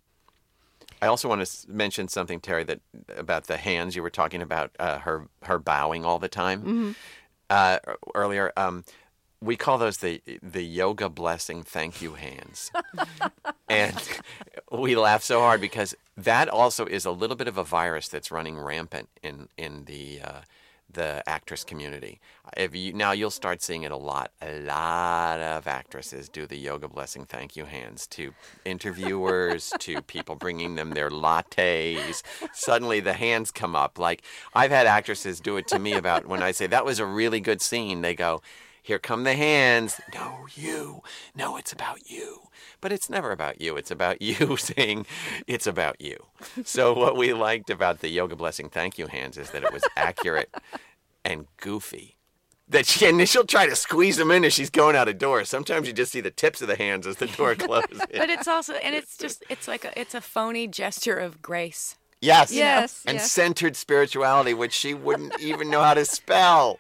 I also want to s- mention something, Terry, that about the hands you were talking about, uh, her her bowing all the time Mm-hmm. uh, earlier. Um, we call those the the yoga blessing thank you hands, and we laugh so hard because that also is a little bit of a virus that's running rampant in in the uh, the actress community. If you now you'll start seeing it a lot. A lot of actresses do the yoga blessing thank you hands to interviewers, to people bringing them their lattes. Suddenly the hands come up. Like I've had actresses do it to me about when I say that was a really good scene. They go, here come the hands. No, you. No, it's about you. But it's never about you. It's about you saying it's about you. So what we liked about the yoga blessing thank you hands is that it was accurate and goofy. That she, and she'll try to squeeze them in as she's going out a door. Sometimes you just see the tips of the hands as the door closes. But it's also, and it's just, it's like a, it's a phony gesture of grace. Yes. Yes, And yes. centered spirituality, which she wouldn't even know how to spell.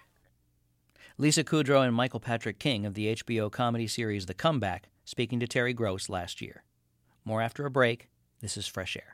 Lisa Kudrow and Michael Patrick King of the H B O comedy series The Comeback, speaking to Terry Gross last year. More after a break. This is Fresh Air.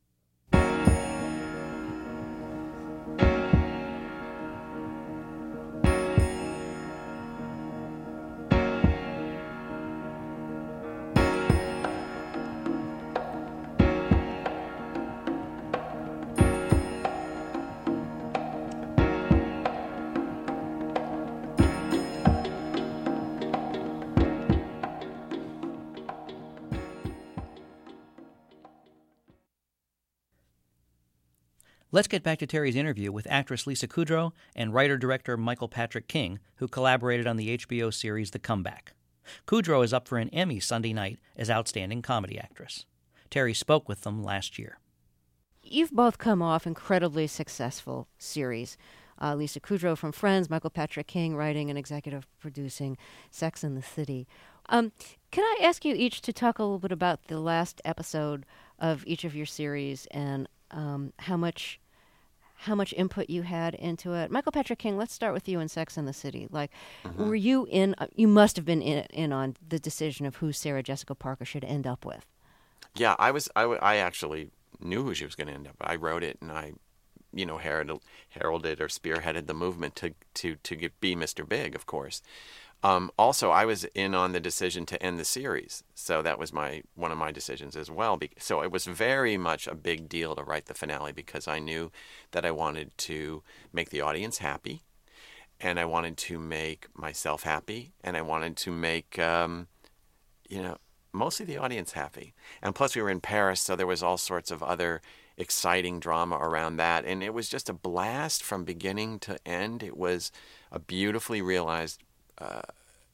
Let's get back to Terry's interview with actress Lisa Kudrow and writer-director Michael Patrick King, who collaborated on the H B O series The Comeback. Kudrow is up for an Emmy Sunday night as Outstanding Comedy Actress. Terry spoke with them last year. You've both come off incredibly successful series. Uh, Lisa Kudrow from Friends, Michael Patrick King writing and executive producing Sex and the City. Um, can I ask you each to talk a little bit about the last episode of each of your series and um, how much how much input you had into it? Michael Patrick King, let's start with you in Sex and the City. Like, Mhm. were you in? Uh, you must have been in, in on the decision of who Sarah Jessica Parker should end up with. Yeah, I was. I, w- I actually knew who she was going to end up. I wrote it, and I, you know, heralded, heralded or spearheaded the movement to to to get, be Mister Big, of course. Um, also, I was in on the decision to end the series, so that was my one of my decisions as well. So it was very much a big deal to write the finale because I knew that I wanted to make the audience happy, and I wanted to make myself happy, and I wanted to make, um, you know, mostly the audience happy. And plus, we were in Paris, so there was all sorts of other exciting drama around that, and it was just a blast from beginning to end. It was a beautifully realized Uh,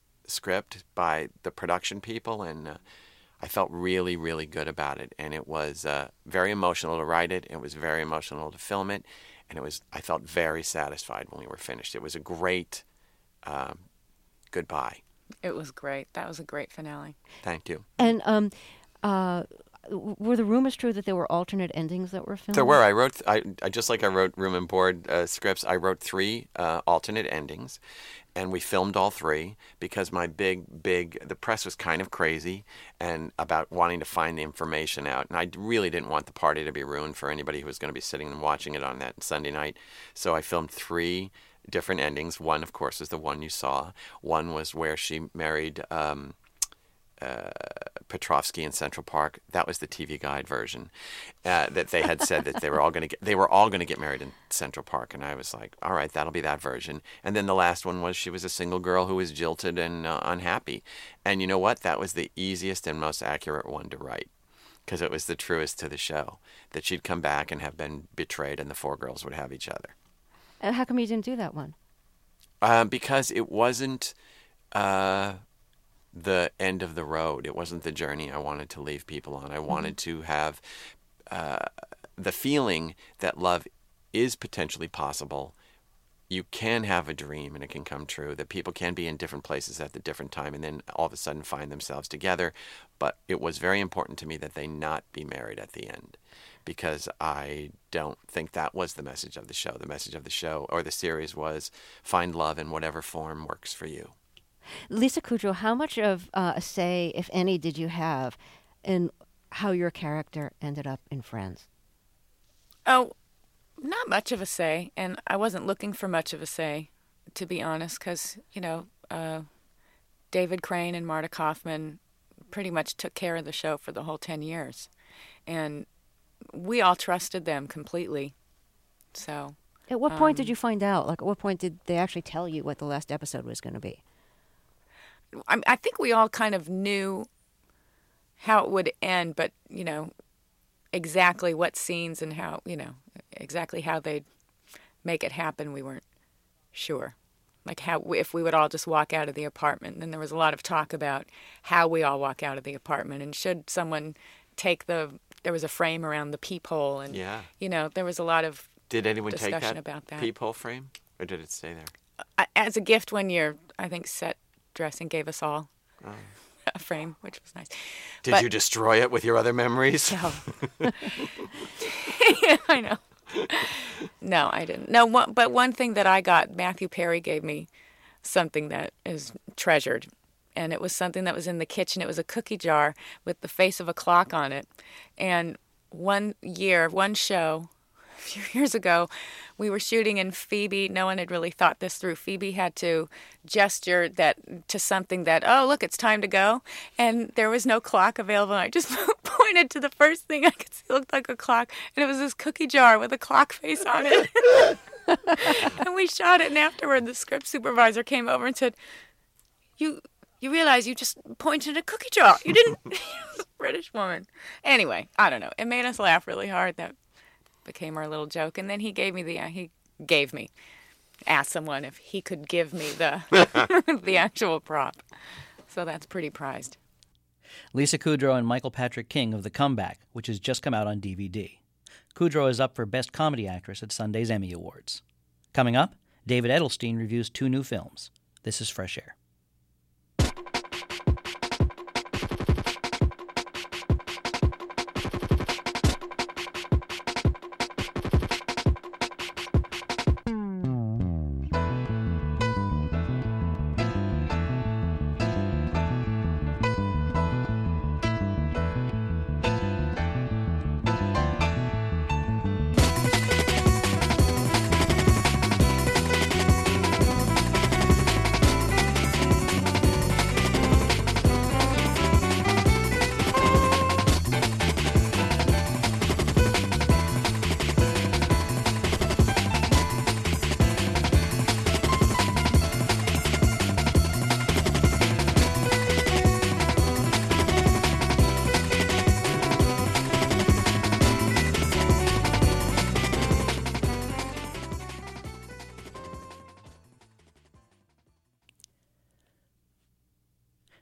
script by the production people, and uh, I felt really, really good about it. And it was uh, very emotional to write it. It was very emotional to film it, and it was. I felt very satisfied when we were finished. It was a great um, goodbye. It was great. That was a great finale. Thank you. And um, uh, were the rumors true that there were alternate endings that were filmed? There were. I wrote. I, I just like I wrote room and board uh, scripts. I wrote three uh, alternate endings. And we filmed all three because my big, big, the press was kind of crazy and about wanting to find the information out. And I really didn't want the party to be ruined for anybody who was going to be sitting and watching it on that Sunday night. So I filmed three different endings. One, of course, is the one you saw. One was where she married um, uh, Petrovsky in Central Park. That was the T V Guide version. Uh, that they had said that they were all going to get they were all going to get married in Central Park, and I was like, all right, that'll be that version. And then the last one was she was a single girl who was jilted and uh, unhappy. And you know what? That was the easiest and most accurate one to write because it was the truest to the show that she'd come back and have been betrayed, and the four girls would have each other. And how come you didn't do that one? Uh, because it wasn't. Uh, the end of the road. It wasn't the journey I wanted to leave people on. I wanted mm-hmm. to have uh, the feeling that love is potentially possible. You can have a dream and it can come true, that people can be in different places at the different time and then all of a sudden find themselves together. But it was very important to me that they not be married at the end because I don't think that was the message of the show. The message of the show or the series was find love in whatever form works for you. Lisa Kudrow, how much of uh, a say, if any, did you have in how your character ended up in Friends? Oh, not much of a say, and I wasn't looking for much of a say, to be honest, because, you know, uh, David Crane and Marta Kaufman pretty much took care of the show for the whole ten years, and we all trusted them completely, so... At what point um, did you find out? Like, at what point did they actually tell you what the last episode was going to be? I, I think we all kind of knew how it would end, but, you know, exactly what scenes and how, you know, exactly how they'd make it happen, we weren't sure. Like how if we would all just walk out of the apartment. And then there was a lot of talk about how we all walk out of the apartment. And should someone take the, there was a frame around the peephole. And, yeah. you know, there was a lot of Did anyone discussion take that, about that peephole frame? Or did it stay there? Uh, as a gift one year, I think set dressing gave us all oh. a frame, which was nice. Did but, you destroy it with your other memories? No. Yeah, I know. No, I didn't. No, one, but one thing that I got, Matthew Perry gave me something that is treasured, and it was something that was in the kitchen. It was a cookie jar with the face of a clock on it. And one year, one show, a few years ago, we were shooting, and Phoebe, no one had really thought this through. Phoebe had to gesture that to something that, oh, look, it's time to go. And there was no clock available. I just pointed to the first thing I could see looked like a clock, and it was this cookie jar with a clock face on it. And we shot it, and afterward, the script supervisor came over and said, you you realize you just pointed at a cookie jar. You didn't. British woman. Anyway, I don't know. It made us laugh really hard. That became our little joke. And then he gave me the, uh, he gave me, asked someone if he could give me the the actual prop. So that's pretty prized. Lisa Kudrow and Michael Patrick King of The Comeback, which has just come out on D V D. Kudrow is up for Best Comedy Actress at Sunday's Emmy Awards. Coming up, David Edelstein reviews two new films. This is Fresh Air.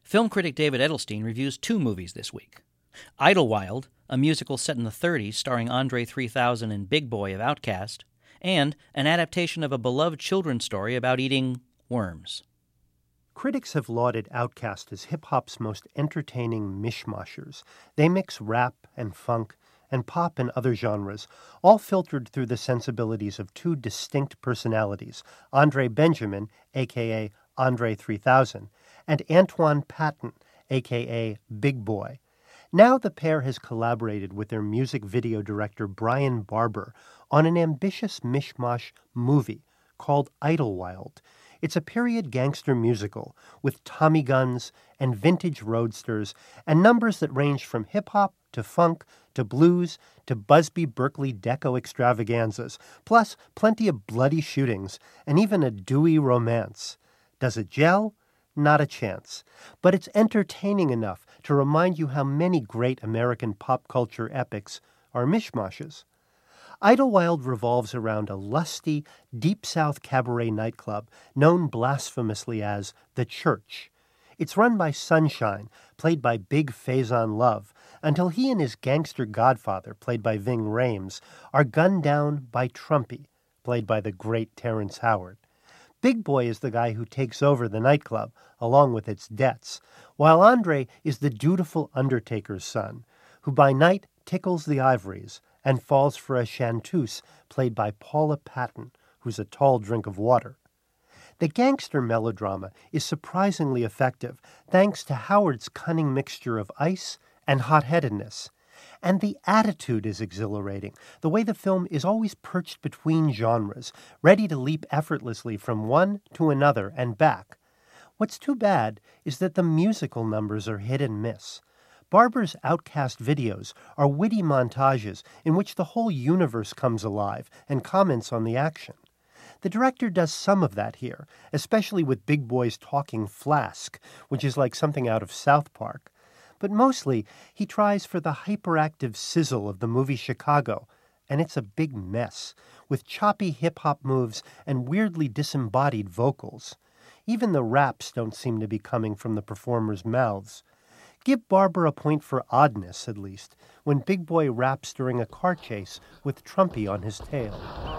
Film critic David Edelstein reviews two movies this week. Idlewild, a musical set in the thirties starring Andre three thousand and Big Boy of Outkast, and an adaptation of a beloved children's story about eating worms. Critics have lauded Outkast as hip-hop's most entertaining mishmashers. They mix rap and funk and pop and other genres, all filtered through the sensibilities of two distinct personalities, Andre Benjamin, a k a. Andre three thousand, and Antoine Patton, a k a. Big Boy. Now the pair has collaborated with their music video director Brian Barber on an ambitious mishmash movie called Idlewild. It's a period gangster musical with Tommy guns and vintage roadsters and numbers that range from hip-hop to funk to blues to Busby Berkeley deco extravaganzas, plus plenty of bloody shootings and even a dewy romance. Does it gel? Not a chance. But it's entertaining enough to remind you how many great American pop culture epics are mishmashes. Idlewild revolves around a lusty, Deep South cabaret nightclub known blasphemously as The Church. It's run by Sunshine, played by Big Faison Love, until he and his gangster godfather, played by Ving Rhames, are gunned down by Trumpy, played by the great Terrence Howard. Big Boy is the guy who takes over the nightclub, along with its debts, while Andre is the dutiful undertaker's son, who by night tickles the ivories and falls for a chanteuse played by Paula Patton, who's a tall drink of water. The gangster melodrama is surprisingly effective thanks to Howard's cunning mixture of ice and hot-headedness. And the attitude is exhilarating, the way the film is always perched between genres, ready to leap effortlessly from one to another and back. What's too bad is that the musical numbers are hit and miss. Barber's Outkast videos are witty montages in which the whole universe comes alive and comments on the action. The director does some of that here, especially with Big Boy's talking flask, which is like something out of South Park. But mostly, he tries for the hyperactive sizzle of the movie Chicago, and it's a big mess, with choppy hip-hop moves and weirdly disembodied vocals. Even the raps don't seem to be coming from the performers' mouths. Give Barber a point for oddness, at least, when Big Boy raps during a car chase with Trumpy on his tail.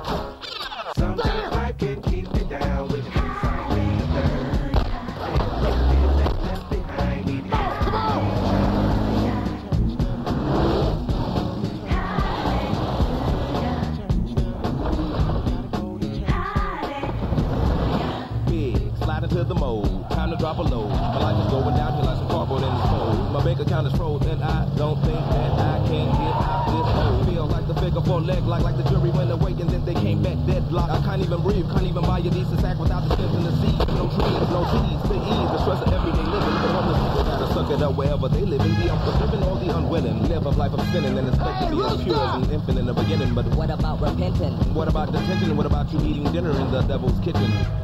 Sometimes I can keep it down with you. To the mold, time to drop a load. My life is going down here like some cardboard in the cold. My bank account is froze, and I don't think that I can get out this hole. Feel like the figure four leg, like like the jury went away and then they came back deadlocked. I can't even breathe, can't even buy a decent sack without the steps in the sea. No trees, no trees to ease the stress of everyday living. The homeless people gotta suck it up wherever they live. In the unforgiving or the unwilling, live a life of sinning and expect to be as pure as an infant in the beginning. But what about repenting? What about detention? What about you eating dinner in the devil's kitchen?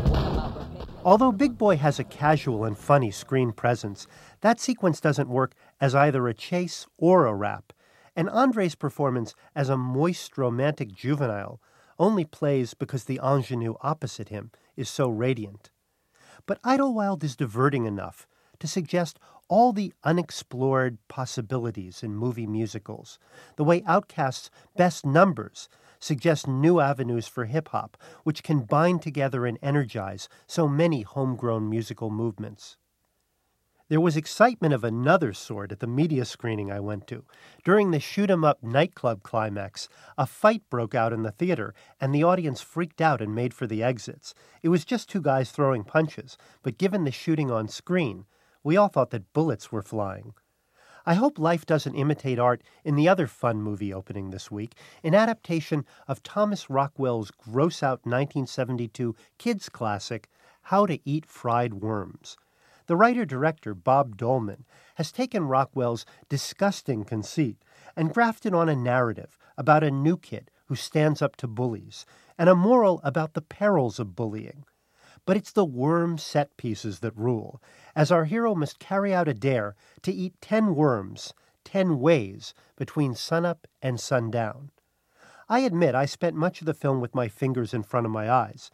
Although Big Boy has a casual and funny screen presence, that sequence doesn't work as either a chase or a rap, and Andre's performance as a moist, romantic juvenile only plays because the ingenue opposite him is so radiant. But Idlewild is diverting enough to suggest all the unexplored possibilities in movie musicals, the way Outkast's best numbers suggest new avenues for hip-hop, which can bind together and energize so many homegrown musical movements. There was excitement of another sort at the media screening I went to. During the shoot-'em-up nightclub climax, a fight broke out in the theater, and the audience freaked out and made for the exits. It was just two guys throwing punches, but given the shooting on screen, we all thought that bullets were flying. I hope life doesn't imitate art in the other fun movie opening this week, an adaptation of Thomas Rockwell's gross-out nineteen seventy-two kids classic, How to Eat Fried Worms. The writer-director, Bob Dolman, has taken Rockwell's disgusting conceit and grafted on a narrative about a new kid who stands up to bullies, and a moral about the perils of bullying. But it's the worm set pieces that rule, as our hero must carry out a dare to eat ten worms, ten ways, between sunup and sundown. I admit I spent much of the film with my fingers in front of my eyes,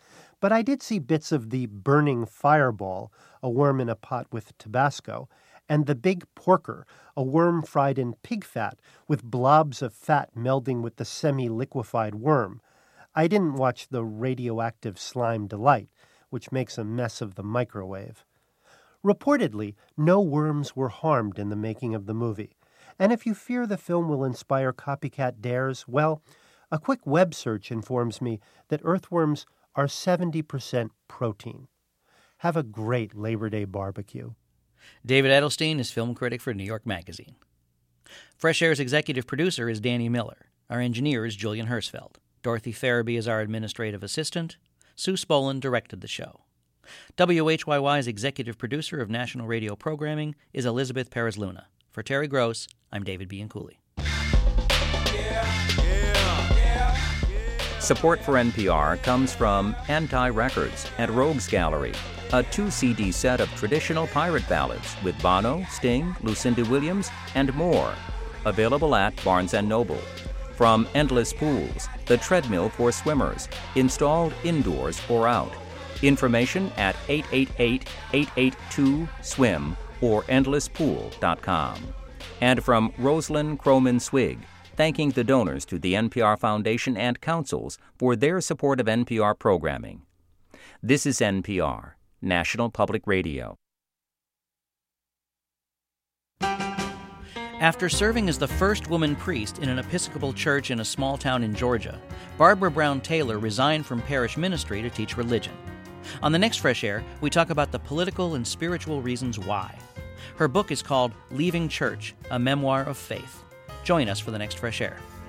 But I did see bits of the burning fireball, a worm in a pot with Tabasco, and the big porker, a worm fried in pig fat with blobs of fat melding with the semi-liquefied worm. I didn't watch the radioactive slime delight, which makes a mess of the microwave. Reportedly, no worms were harmed in the making of the movie. And if you fear the film will inspire copycat dares, well, a quick web search informs me that earthworms are seventy percent protein. Have a great Labor Day barbecue. David Edelstein is film critic for New York Magazine. Fresh Air's executive producer is Danny Miller. Our engineer is Julian Hersfeld. Dorothy Farabee is our administrative assistant. Sue Spolin directed the show. W H Y Y's executive producer of national radio programming is Elizabeth Perez-Luna. For Terry Gross, I'm David Bianculli. Support for N P R comes from Anti-Records at Rogues Gallery, a two-C D set of traditional pirate ballads with Bono, Sting, Lucinda Williams, and more. Available at Barnes and Noble. From Endless Pools, the treadmill for swimmers, installed indoors or out. Information at eight eight eight, eight eight two, swim or endless pool dot com. And from Rosalind Croman Swig, thanking the donors to the N P R Foundation and councils for their support of N P R programming. This is N P R, National Public Radio. After serving as the first woman priest in an Episcopal church in a small town in Georgia, Barbara Brown Taylor resigned from parish ministry to teach religion. On the next Fresh Air, we talk about the political and spiritual reasons why. Her book is called Leaving Church, a Memoir of Faith. Join us for the next Fresh Air.